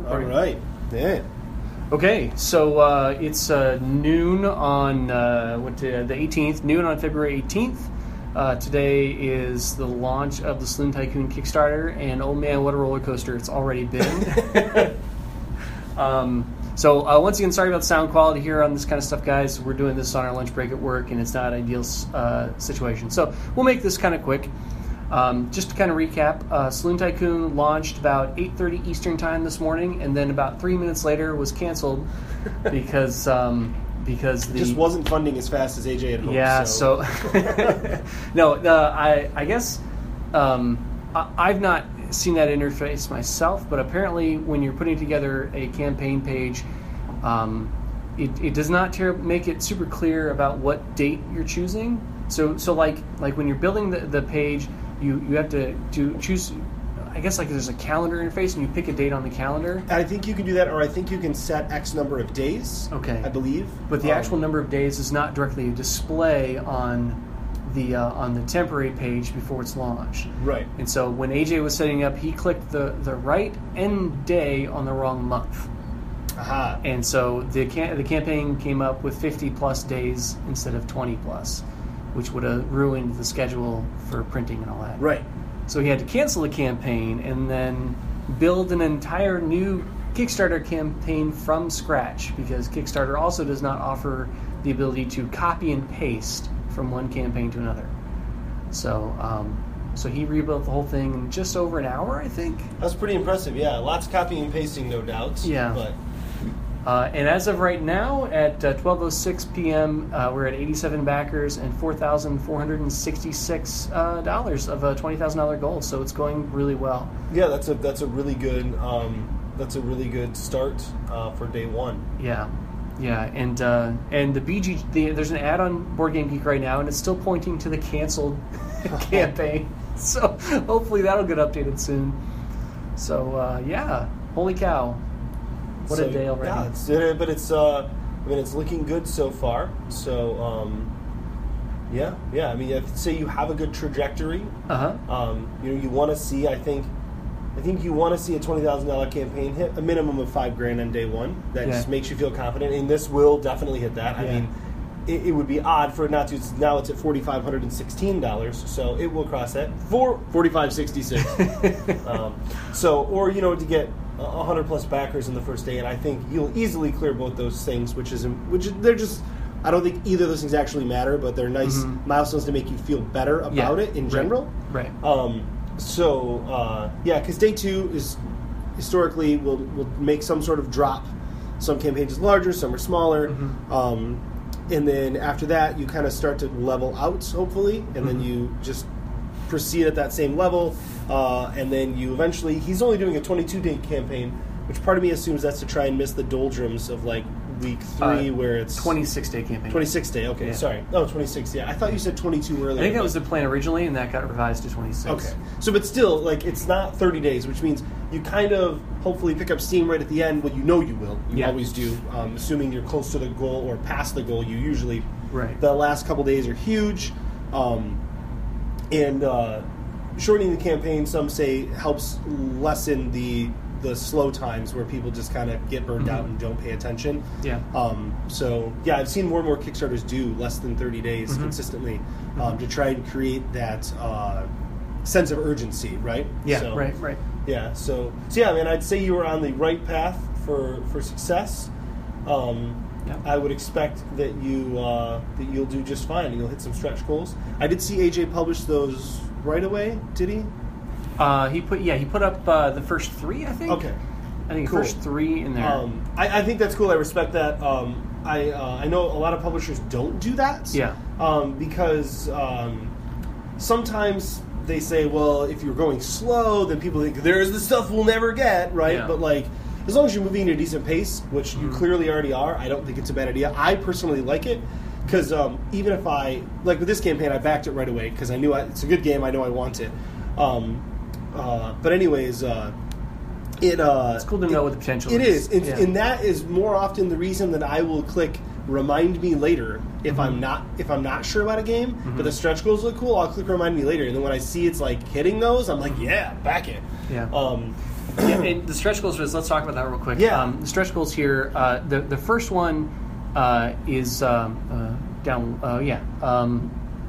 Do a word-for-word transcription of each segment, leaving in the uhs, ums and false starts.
All right. Yeah. Okay, so uh, it's uh, noon on uh, what, uh, the eighteenth, noon on February eighteenth. Uh, today is the launch of the Saloon Tycoon Kickstarter, and oh man, what a roller coaster it's already been. um, so uh, once again, sorry about the sound quality here on this kind of stuff, guys. We're doing this on our lunch break at work, and it's not an ideal uh, situation. So we'll make this kind of quick. Um, just to kind of recap, uh, Saloon Tycoon launched about eight thirty Eastern Time this morning, and then about three minutes later was canceled because um, because the It just wasn't funding as fast as A J had hoped. yeah. So, So, no, uh, I I guess um, I, I've not seen that interface myself, but apparently when you're putting together a campaign page, um, it, it does not ter- make it super clear about what date you're choosing. So so like like when you're building the, the page. You you have to, to choose, I guess like there's a calendar interface and you pick a date on the calendar. I think you can do that, or I think you can set X number of days. Okay. I believe. But the um, actual number of days is not directly a display on the uh, on the temporary page before it's launched. Right. And so when A J was setting up, he clicked the, the right end day on the wrong month. Aha. And so the cam- the campaign came up with fifty plus days instead of twenty plus, which would have ruined the schedule for printing and all that. Right. So he had to cancel the campaign and then build an entire new Kickstarter campaign from scratch, because Kickstarter also does not offer the ability to copy and paste from one campaign to another. So um, so he rebuilt the whole thing in just over an hour, I think. That's pretty impressive. Yeah, lots of copying and pasting, no doubt. Yeah. But Uh, and as of right now, at uh, twelve oh six p.m., uh, we're at eighty-seven backers and four thousand four hundred sixty-six dollars uh, of a twenty thousand dollars goal. So it's going really well. yeah, that's a that's a really good um, that's a really good start uh, for day one. Yeah, yeah, and uh, and the B G the, there's an ad on Board Game Geek right now, and it's still pointing to the canceled campaign. So hopefully that'll get updated soon. So uh, yeah, holy cow. What so, a day already. Yeah, it's, uh, but it's uh, I mean it's looking good so far. So um, yeah, yeah. I mean, if say you have a good trajectory. Uh-huh. Um, you know, you want to see. I think, I think you want to see a twenty thousand dollar campaign hit a minimum of five grand on day one. That Yeah. just makes you feel confident, and this will definitely hit that. I Yeah. mean, it, it would be odd for it not to. Now it's at forty five hundred and sixteen dollars, so it will cross that for forty five sixty six. um, so, or you know, to get a hundred plus backers in the first day, and I think you'll easily clear both those things, which is which is, they're just. I don't think either of those things actually matter, but they're nice Mm-hmm. milestones to make you feel better about Yeah. it in Right. general. Right. Um, so uh, yeah, because day two is historically will will make some sort of drop. Some campaigns are larger, some are smaller, Mm-hmm. um, and then after that you kind of start to level out, hopefully, and Mm-hmm. then you just proceed at that same level, uh, and then you eventually. He's only doing a twenty-two day campaign, which part of me assumes that's to try and miss the doldrums of like week three, Uh, where it's twenty-six day campaign. twenty-six day. Okay, Yeah. sorry. Oh, twenty-six. Yeah, I thought you said twenty-two earlier. I think that but- was the plan originally, and that got revised to twenty-six. Okay. So, but still, like, it's not thirty days, which means you kind of hopefully pick up steam right at the end. Well, you know you will. You Yeah. always do. Um, assuming you're close to the goal or past the goal, you usually. Right. The last couple days are huge. Um, and uh, shortening the campaign, some say, helps lessen the the slow times where people just kind of get burned Mm-hmm. out and don't pay attention. Yeah. Um, so, yeah, I've seen more and more Kickstarters do less than thirty days Mm-hmm. consistently um, to try and create that uh, sense of urgency, right? Yeah, So, right, right. Yeah, so, so yeah, I mean, I'd say you were on the right path for, for success. Um, Yeah. I would expect that you uh, that you'll do just fine and you'll hit some stretch goals. I did see A J publish those right away. Did he? Uh, he put yeah he put up uh, the first three, I think. Okay. I think Cool. first three in there. Um, I, I think that's cool. I respect that. Um, I uh, I know a lot of publishers don't do that. Yeah. Um, because um, sometimes they say, well, if you're going slow, then people think there's the stuff we'll never get, right? Yeah. But like, as long as you're moving at a decent pace, which you clearly already are, I don't think it's a bad idea. I personally like it because um, even if I like with this campaign, I backed it right away because I knew I, it's a good game. I know I want it. Um, uh, but anyways. Uh, It, uh, it's cool to know what the potential it is. is. It's, Yeah. And that is more often the reason that I will click remind me later if Mm-hmm. I'm not if I'm not sure about a game, but the stretch goals look cool, I'll click remind me later. And then when I see it's like hitting those, I'm like, yeah, back it. Yeah. Um, yeah, and the stretch goals. Let's talk about that real quick. Yeah. Um, the stretch goals here. Uh, the the first one uh, is um, uh, down. Uh, yeah. Um,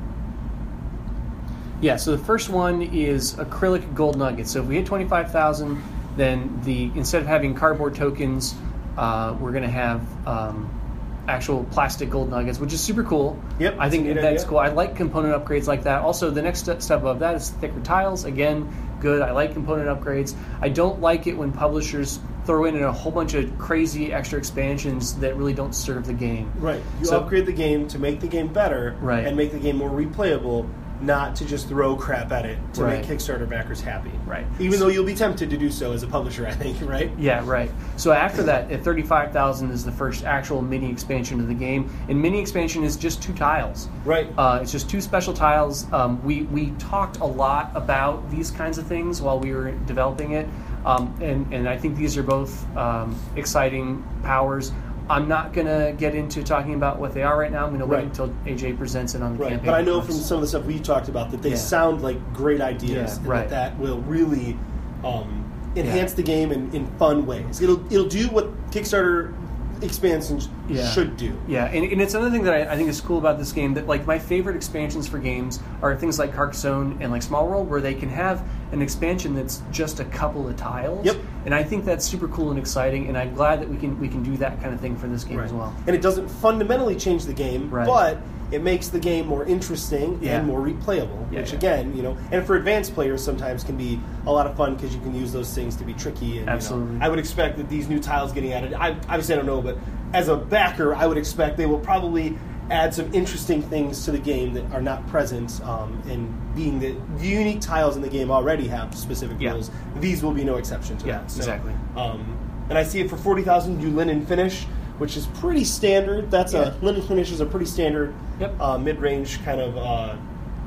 yeah. So the first one is acrylic gold nuggets. So if we hit twenty-five thousand, then the instead of having cardboard tokens, uh, we're going to have um, actual plastic gold nuggets, which is super cool. Yep, I think that's a good that's idea. cool. I like component upgrades like that. Also, the next step step above that is thicker tiles. Again, good. I like component upgrades. I don't like it when publishers throw in a whole bunch of crazy extra expansions that really don't serve the game. Right. You So- upgrade the game to make the game better Right. and make the game more replayable, not to just throw crap at it to Right. make Kickstarter backers happy. Right. Even though you'll be tempted to do so as a publisher, I think, right? Yeah, right. So after that, at thirty-five thousand is the first actual mini expansion of the game. And mini expansion is just two tiles. Right. Uh, it's just two special tiles. Um, we, we talked a lot about these kinds of things while we were developing it. Um, and, and I think these are both um, exciting powers. I'm not going to get into talking about what they are right now. I'm going to wait Right. until A J presents it on the Right. campaign. But I know first. from some of the stuff we talked about that they Yeah. sound like great ideas Yeah, and right. that that will really um, enhance Yeah. the game in, in fun ways. It'll it'll do what Kickstarter expansions Yeah. should do. Yeah, and, and it's another thing that I, I think is cool about this game, that like my favorite expansions for games are things like Carcassonne and like Small World, where they can have an expansion that's just a couple of tiles. Yep. And I think that's super cool and exciting, and I'm glad that we can we can do that kind of thing for this game Right. as well. And it doesn't fundamentally change the game, Right. but it makes the game more interesting Yeah. and more replayable, Yeah, which yeah. again, you know, and for advanced players sometimes can be a lot of fun because you can use those things to be tricky. And, Absolutely. You know, I would expect that these new tiles getting added, I, obviously I don't know, but as a backer, I would expect they will probably add some interesting things to the game that are not present, um, and being that the unique tiles in the game already have specific Yeah. rules, these will be no exception to Yeah, that. So, exactly. Um, and I see it for forty thousand, do linen finish, which is pretty standard. That's Yeah. a linen finish is a pretty standard Yep. uh, mid-range kind of uh,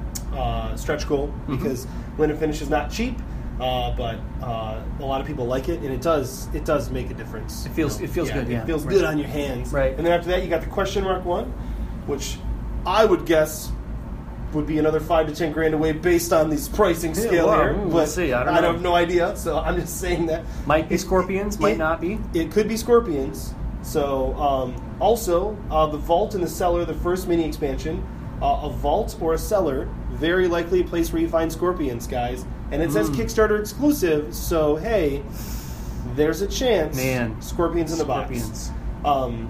uh, stretch goal Mm-hmm. because linen finish is not cheap, uh, but uh, a lot of people like it, and it does it does make a difference. It feels- it feels good, yeah. It feels Right. good on your hands. Right. And then after that, you got the question mark one, which I would guess would be another five to ten grand away based on this pricing Yeah, scale well, here. we'll But see. I don't know. have no idea, so I'm just saying that. Might be It- Scorpions, might it- not be. It could be Scorpions. So, um, also, uh, the Vault and the Cellar, the first mini expansion, uh, a vault or a cellar, very likely a place where you find Scorpions, guys. And it says Mm. Kickstarter exclusive, so hey, there's a chance. Man. Scorpions in the Scorpions. box. Um,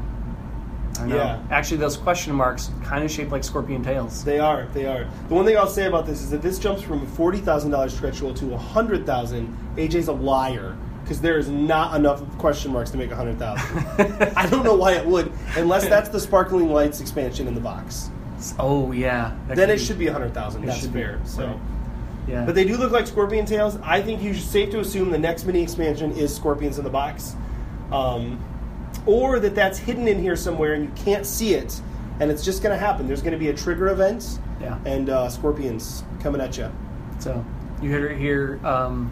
I know. Yeah. Actually, those question marks kind of shaped like scorpion tails. They are. They are. The one thing I'll say about this is that this jumps from a forty thousand dollars stretch goal to one hundred thousand dollars. A J's a liar because there is not enough question marks to make one hundred thousand dollars. I don't know why it would, unless that's the Sparkling Lights expansion in the box. Oh yeah. That Then could it be- should be one hundred thousand dollars. It That's should be, fair. So. right. Yeah. But they do look like scorpion tails. I think you should safe to assume the next mini expansion is Scorpions in the box. Um, or that that's hidden in here somewhere and you can't see it, and it's just going to happen. There's going to be a trigger event, Yeah. and uh, Scorpions coming at you. So you heard it here um,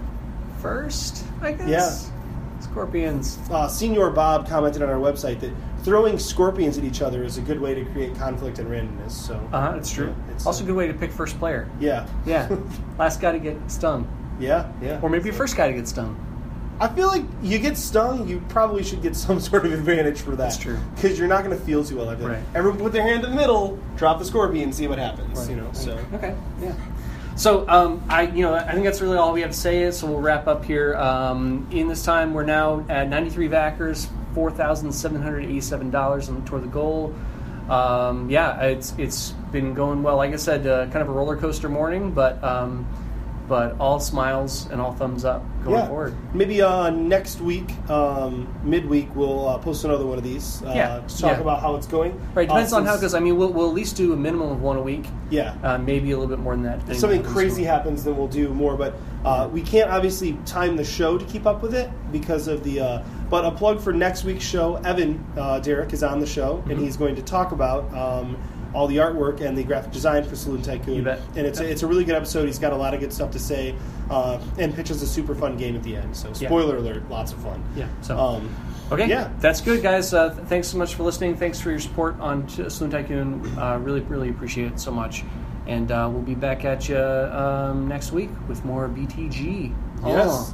first, I guess. Yeah. Scorpions. Uh, Senior Bob commented on our website that throwing scorpions at each other is a good way to create conflict and randomness. So, Uh huh. It's true. Yeah, it's, also, uh, a good way to pick first player. yeah, Yeah. Last guy to get stung, yeah, yeah. or maybe first guy to get stung. I feel like you get stung, you probably should get some sort of advantage for that. That's true. Because you're not going to feel too well after that. Right. Everyone put their hand in the middle, drop the scorpion, see what happens. Right. You know, so Okay. Yeah. So um, I, you know, I think that's really all we have to say. So we'll wrap up here. Um, in this time, we're now at ninety-three backers, four thousand seven hundred eighty-seven dollars toward the goal. Um, yeah, it's it's been going well. Like I said, uh, kind of a roller coaster morning, but um, but all smiles and all thumbs up going yeah. forward. Maybe uh, next week, um, midweek, we'll uh, post another one of these. Uh, Yeah. to talk Yeah. about how it's going. Right, depends Uh, on how it since- goes. I mean, we'll, we'll at least do a minimum of one a week. Yeah. Uh, maybe a little bit more than that. If depending something on how things crazy go. happens, then we'll do more. But uh, we can't obviously time the show to keep up with it because of the. Uh, but a plug for next week's show: Evan uh, Derrick is on the show, Mm-hmm. and he's going to talk about um, all the artwork and the graphic design for Saloon Tycoon. You bet. And it's a, it's a really good episode. He's got a lot of good stuff to say, uh, and pitches a super fun game at the end. So Yeah. spoiler alert, lots of fun. Yeah. So. Um, Okay, Yeah. that's good, guys. Uh, th- thanks so much for listening. Thanks for your support on T- Saloon Tycoon. Uh, really, really appreciate it so much. And uh, we'll be back at you um, next week with more B T G. Yes. Oh.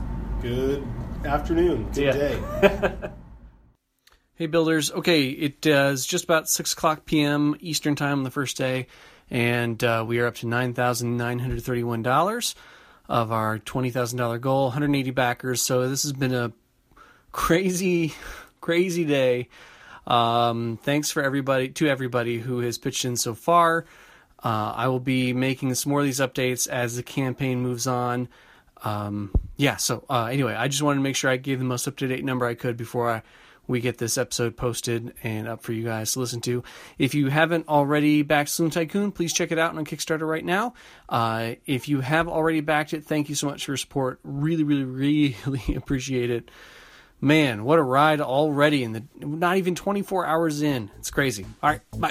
Good afternoon. Good Yeah. day. Hey, builders. Okay, it uh, is just about six o'clock p.m. Eastern Time on the first day, and uh, we are up to nine thousand nine hundred thirty-one dollars of our twenty thousand dollars goal, one hundred eighty backers. So this has been a crazy, crazy day. Um, thanks for everybody, to everybody who has pitched in so far. Uh, I will be making some more of these updates as the campaign moves on. Um, yeah, so uh, anyway, I just wanted to make sure I gave the most up-to-date number I could before I we get this episode posted and up for you guys to listen to. If you haven't already backed Saloon Tycoon, please check it out on Kickstarter right now. Uh, if you have already backed it, thank you so much for your support. Really, really, really appreciate it. Man, what a ride already, in the not even twenty-four hours in. It's crazy. All right, bye.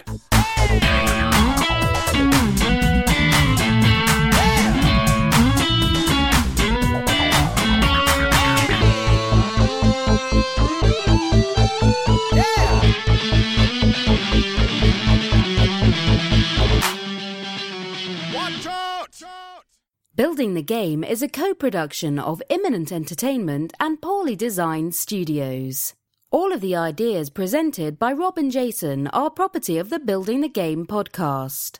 Building the Game is a co-production of Imminent Entertainment and Poorly Designed Studios. All of the ideas presented by Rob and Jason are property of the Building the Game podcast.